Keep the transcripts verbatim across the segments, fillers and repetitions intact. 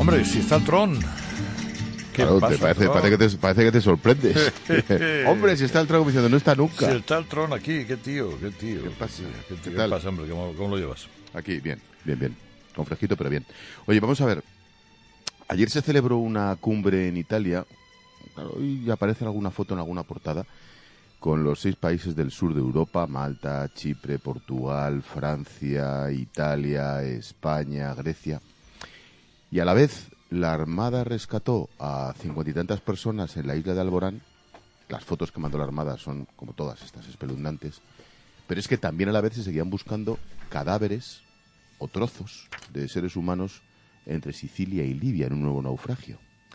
Hombre, si está el Tron. ¿Qué Claro, pasa, te parece, Tron? parece, que te, parece que te sorprendes. Hombre, si está el Tron diciendo, no está nunca. Si está el Tron aquí, qué tío, qué tío. ¿Qué pasa? ¿Qué, tío? ¿Qué ¿Qué tal? pasa, hombre? ¿Cómo, ¿Cómo lo llevas? Aquí, bien, bien, bien. Con fresquito, pero bien. Oye, vamos a ver. Ayer se celebró una cumbre en Italia. Claro, hoy aparece alguna foto en alguna portada con los seis países del sur de Europa: Malta, Chipre, Portugal, Francia, Italia, España, Grecia. Y a la vez, la Armada rescató a cincuenta y tantas personas en la isla de Alborán. Las fotos que mandó la Armada son, como todas estas, espeluznantes. Pero es que también a la vez se seguían buscando cadáveres o trozos de seres humanos entre Sicilia y Libia en un nuevo naufragio.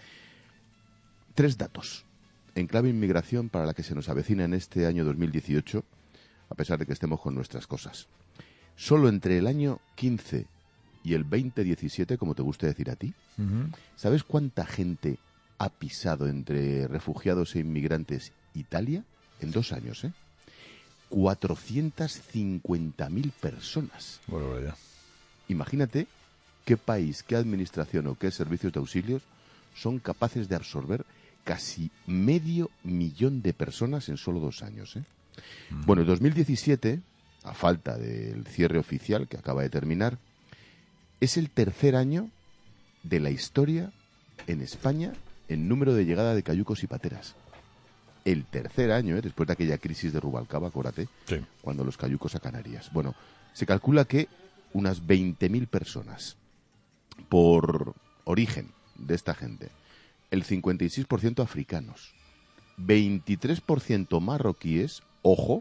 Tres datos en clave inmigración para la que se nos avecina en este año dos mil dieciocho, a pesar de que estemos con nuestras cosas. Solo entre el año quince y el veinte diecisiete, como te gusta decir a ti, Uh-huh. ¿sabes cuánta gente ha pisado entre refugiados e inmigrantes Italia? En dos años, ¿eh? cuatrocientas cincuenta mil personas. Bueno, vaya. Imagínate qué país, qué administración o qué servicios de auxilios son capaces de absorber casi medio millón de personas en solo dos años, ¿eh? Mm. Bueno, en dos mil diecisiete, a falta del cierre oficial que acaba de terminar, es el tercer año de la historia en España en número de llegada de cayucos y pateras. El tercer año, ¿eh? Después de aquella crisis de Rubalcaba, acuérdate, Sí. cuando los cayucos a Canarias. Bueno, se calcula que unas veinte mil personas por origen de esta gente. El cincuenta y seis por ciento africanos, veintitrés por ciento marroquíes, ojo,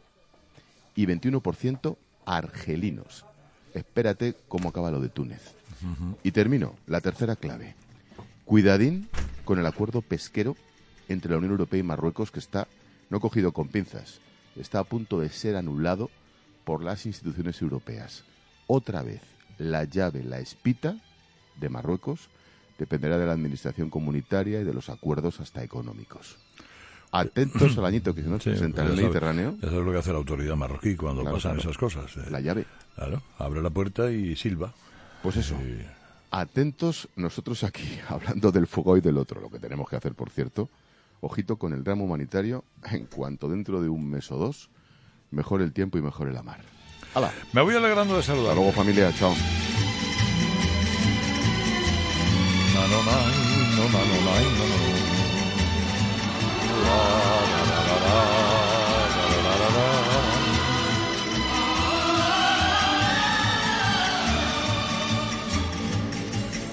y veintiuno por ciento argelinos. Espérate cómo acaba lo de Túnez. Uh-huh. Y termino, la tercera clave. Cuidadín con el acuerdo pesquero entre la Unión Europea y Marruecos, que está no cogido con pinzas, está a punto de ser anulado por las instituciones europeas. Otra vez, la llave, la espita de Marruecos dependerá de la administración comunitaria y de los acuerdos hasta económicos. Atentos al añito que se nos sí, presenta en el Mediterráneo. Eso es lo que hace la autoridad marroquí cuando claro, pasan claro. esas cosas. Eh. La llave. Claro, abre la puerta y silba. Pues eso. Y... Atentos nosotros aquí, hablando del fuego y del otro, lo que tenemos que hacer, por cierto. Ojito con el drama humanitario, en cuanto dentro de un mes o dos, mejor el tiempo y mejor la mar. ¡Hala! Me voy alegrando de saludar. Hasta luego, familia. Chao. No, no, no, no, no, no, no, no, no.